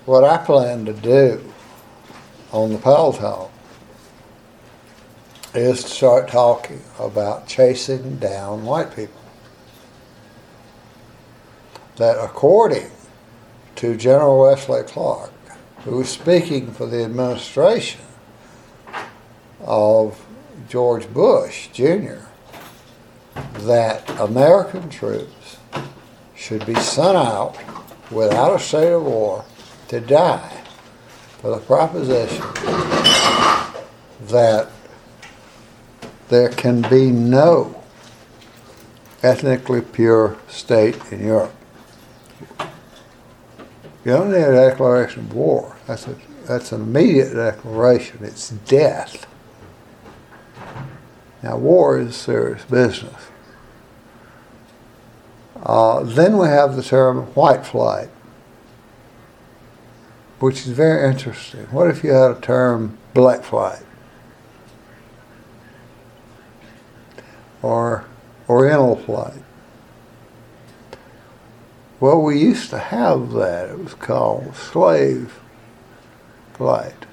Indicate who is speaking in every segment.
Speaker 1: what I plan to do on the Pal Talk is to start talking about chasing down white people. That according to General Wesley Clark, who was speaking for the administration of George Bush Jr., that American troops should be sent out without a state of war to die for the proposition that there can be no ethnically pure state in Europe. You don't need a declaration of war. That's an immediate declaration. It's death. Now, war is serious business. Then we have the term white flight, which is very interesting. What if you had a term black flight? Or oriental flight? Well, we used to have that. It was called slave flight.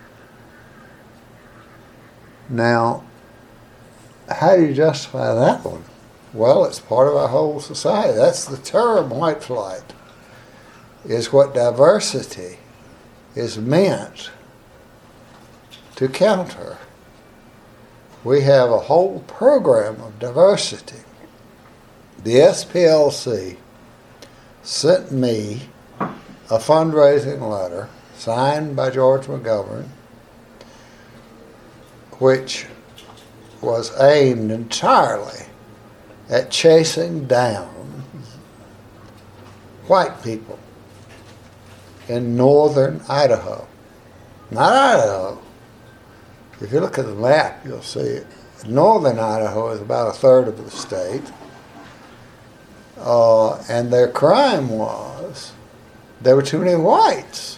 Speaker 1: Now, how do you justify that one? Well, it's part of our whole society. That's the term, white flight, is what diversity is meant to counter. We have a whole program of diversity. The SPLC sent me a fundraising letter signed by George McGovern, which was aimed entirely at chasing down white people in northern Idaho. Not Idaho. If you look at the map, you'll see it. Northern Idaho is about a third of the state. And their crime was there were too many whites.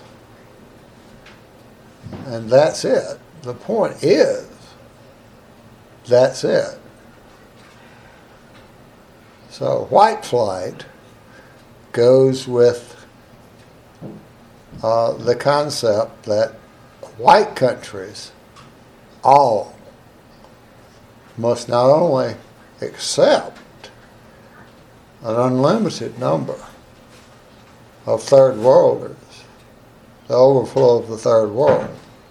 Speaker 1: And that's it. The point is, that's it. So white flight goes with the concept that white countries all must not only accept an unlimited number of third worlders, the overflow of the third world,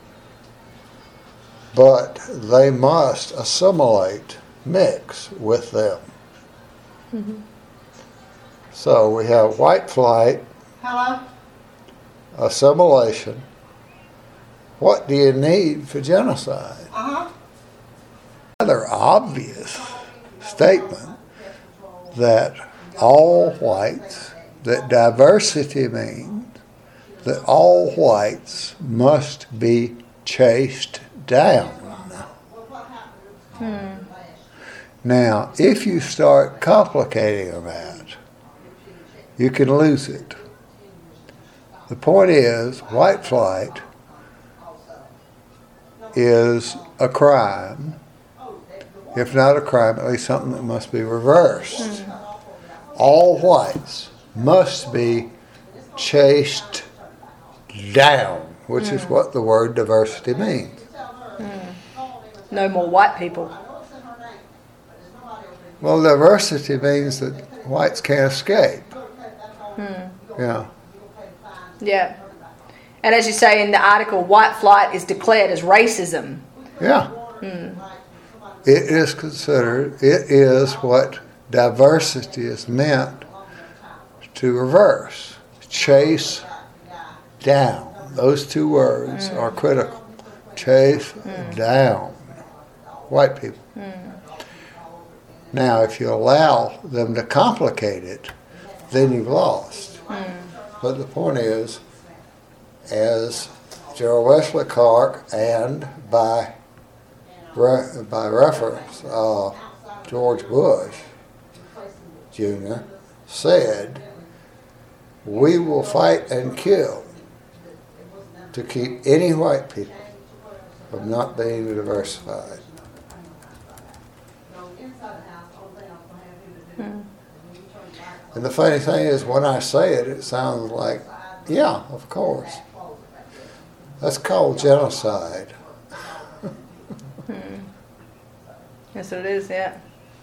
Speaker 1: but they must assimilate, mix with them. Mm-hmm. So we have white flight,
Speaker 2: hello,
Speaker 1: assimilation. What do you need for genocide? Another obvious statement that all whites, that diversity means that all whites must be chased down. Now, if you start complicating that, you can lose it. The point is, white flight is a crime. If not a crime, at least something that must be reversed. All whites must be chased down, which is what the word diversity means.
Speaker 3: No more white people.
Speaker 1: Well, diversity means that whites can't escape. Yeah.
Speaker 3: Yeah. And as you say in the article, white flight is declared as racism.
Speaker 1: Yeah. It is considered, it is what diversity is meant to reverse. Chase down. Those two words are critical. Chase down white people. Now, if you allow them to complicate it, then you've lost. But the point is, as General Wesley Clark and by reference, George Bush Jr. said, we will fight and kill to keep any white people from not being diversified. And the funny thing is, when I say it, it sounds like Yeah, of course. That's called genocide.
Speaker 3: Yes, it is. Yeah.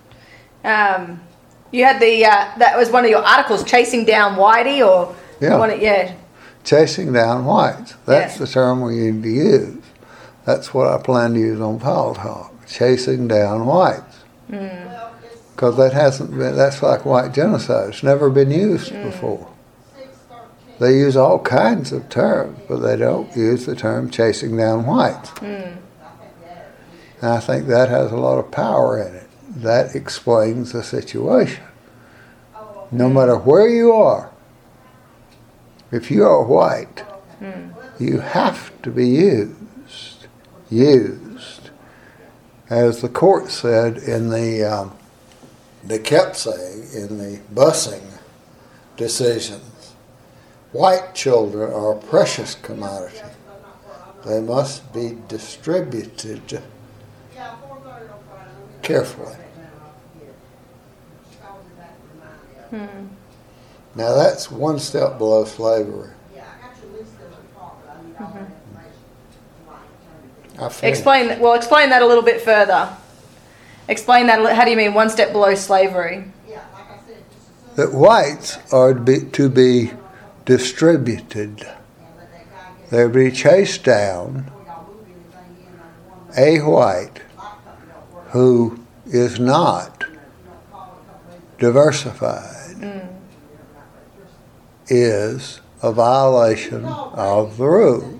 Speaker 3: You had that was one of your articles, chasing down Whitey, or
Speaker 1: Yeah.
Speaker 3: Yeah.
Speaker 1: Chasing down whites. That's
Speaker 3: Yeah.
Speaker 1: the term we need to use. That's what I plan to use on Pile Talk. Chasing down whites. Because that's like white genocide. It's never been used before. They use all kinds of terms, but they don't use the term chasing down whites. And I think that has a lot of power in it. That explains the situation. No matter where you are, if you are white, you have to be used. As the court said in they kept saying in the busing decisions, white children are a precious commodity. They must be distributed carefully. Now that's one step below slavery.
Speaker 3: Explain that a little bit further. Explain that. How do you mean one step below slavery?
Speaker 1: That whites are to be distributed. They're to be chased down. A white who is not diversified is a violation of the rules.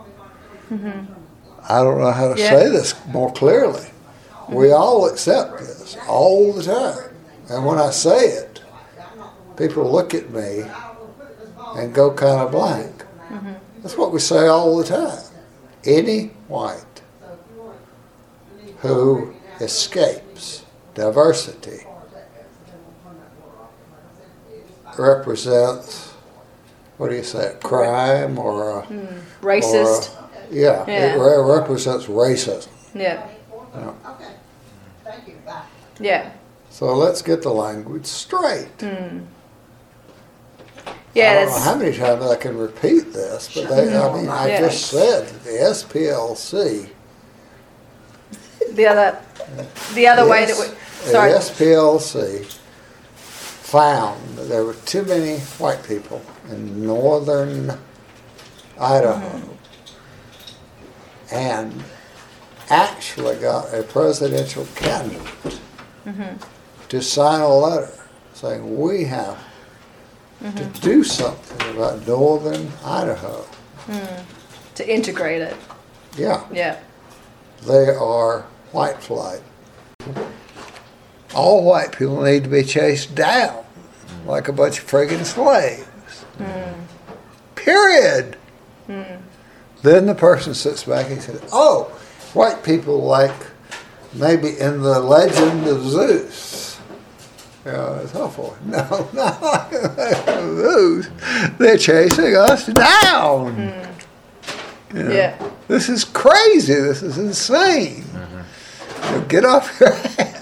Speaker 1: I don't know how to say this more clearly. We all accept this all the time. And when I say it, people look at me and go kind of blank. That's what we say all the time. Any white who escapes diversity represents, what do you say, a crime or a
Speaker 3: racist?
Speaker 1: It represents racism.
Speaker 3: Yeah.
Speaker 2: Okay. Thank you. Bye.
Speaker 3: Yeah.
Speaker 1: So let's get the language straight.
Speaker 3: Yeah.
Speaker 1: I don't know how many times I can repeat this, but I just said that the SPLC.
Speaker 3: The other way that we. Sorry.
Speaker 1: The SPLC found that there were too many white people in northern Idaho and actually got a presidential candidate to sign a letter saying we have to do something about northern Idaho.
Speaker 3: To integrate it.
Speaker 1: Yeah.
Speaker 3: Yeah.
Speaker 1: They are white flight. All white people need to be chased down like a bunch of friggin' slaves. Period. Then the person sits back and says, oh, white people like maybe in the legend of Zeus. It's awful. No, not like Zeus. They're chasing us down.
Speaker 3: Yeah.
Speaker 1: This is crazy. This is insane. Get off your ass.